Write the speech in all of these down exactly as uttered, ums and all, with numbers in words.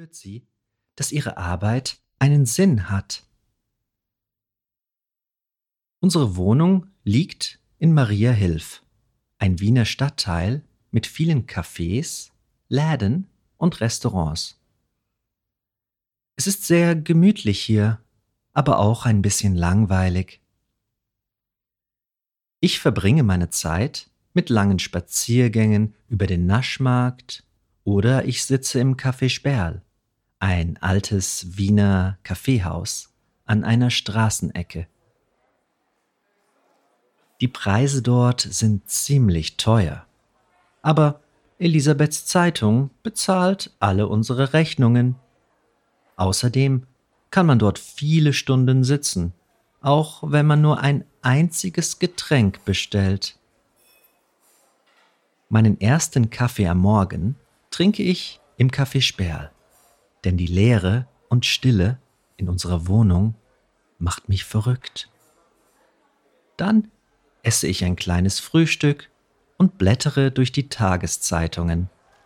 spürt sie, dass ihre Arbeit einen Sinn hat. Unsere Wohnung liegt in Mariahilf, ein Wiener Stadtteil mit vielen Cafés, Läden und Restaurants. Es ist sehr gemütlich hier, aber auch ein bisschen langweilig. Ich verbringe meine Zeit mit langen Spaziergängen über den Naschmarkt oder ich sitze im Café Sperl, ein altes Wiener Kaffeehaus an einer Straßenecke. Die Preise dort sind ziemlich teuer, aber Elisabeths Zeitung bezahlt alle unsere Rechnungen. Außerdem kann man dort viele Stunden sitzen, auch wenn man nur ein einziges Getränk bestellt. Meinen ersten Kaffee am Morgen trinke ich im Café Sperl, denn die Leere und Stille in unserer Wohnung macht mich verrückt. Dann esse ich ein kleines Frühstück und blättere durch die Tageszeitungen.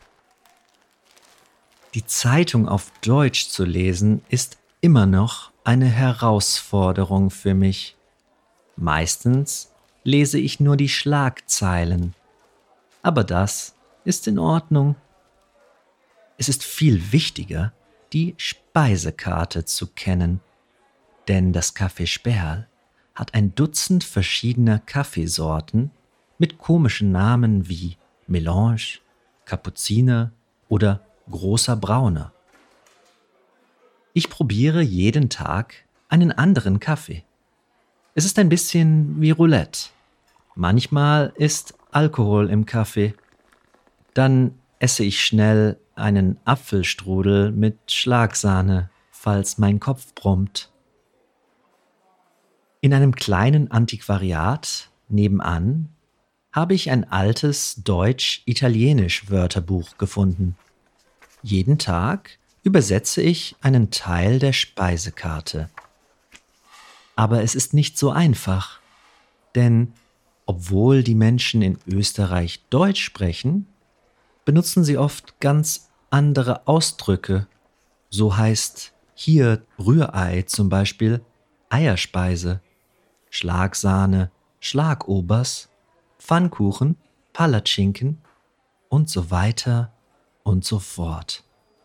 Die Zeitung auf Deutsch zu lesen ist immer noch eine Herausforderung für mich. Meistens lese ich nur die Schlagzeilen, aber das ist in Ordnung. Es ist viel wichtiger, die Speisekarte zu kennen, denn das Café Sperl hat ein Dutzend verschiedener Kaffeesorten mit komischen Namen wie Melange, Kapuziner oder Großer Brauner. Ich probiere jeden Tag einen anderen Kaffee. Es ist ein bisschen wie Roulette. Manchmal ist Alkohol im Kaffee. Dann esse ich schnell einen Apfelstrudel mit Schlagsahne, falls mein Kopf brummt. In einem kleinen Antiquariat nebenan habe ich ein altes Deutsch-Italienisch-Wörterbuch gefunden. Jeden Tag übersetze ich einen Teil der Speisekarte. Aber es ist nicht so einfach, denn obwohl die Menschen in Österreich Deutsch sprechen, benutzen sie oft ganz andere Ausdrücke. So heißt hier Rührei zum Beispiel Eierspeise, Schlagsahne, Schlagobers, Pfannkuchen, Palatschinken und so weiter und so fort.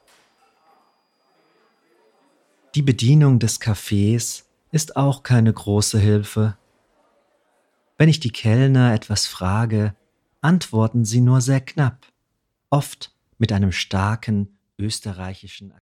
Die Bedienung des Cafés ist auch keine große Hilfe. Wenn ich die Kellner etwas frage, antworten sie nur sehr knapp, oft mit einem starken österreichischen Akzent.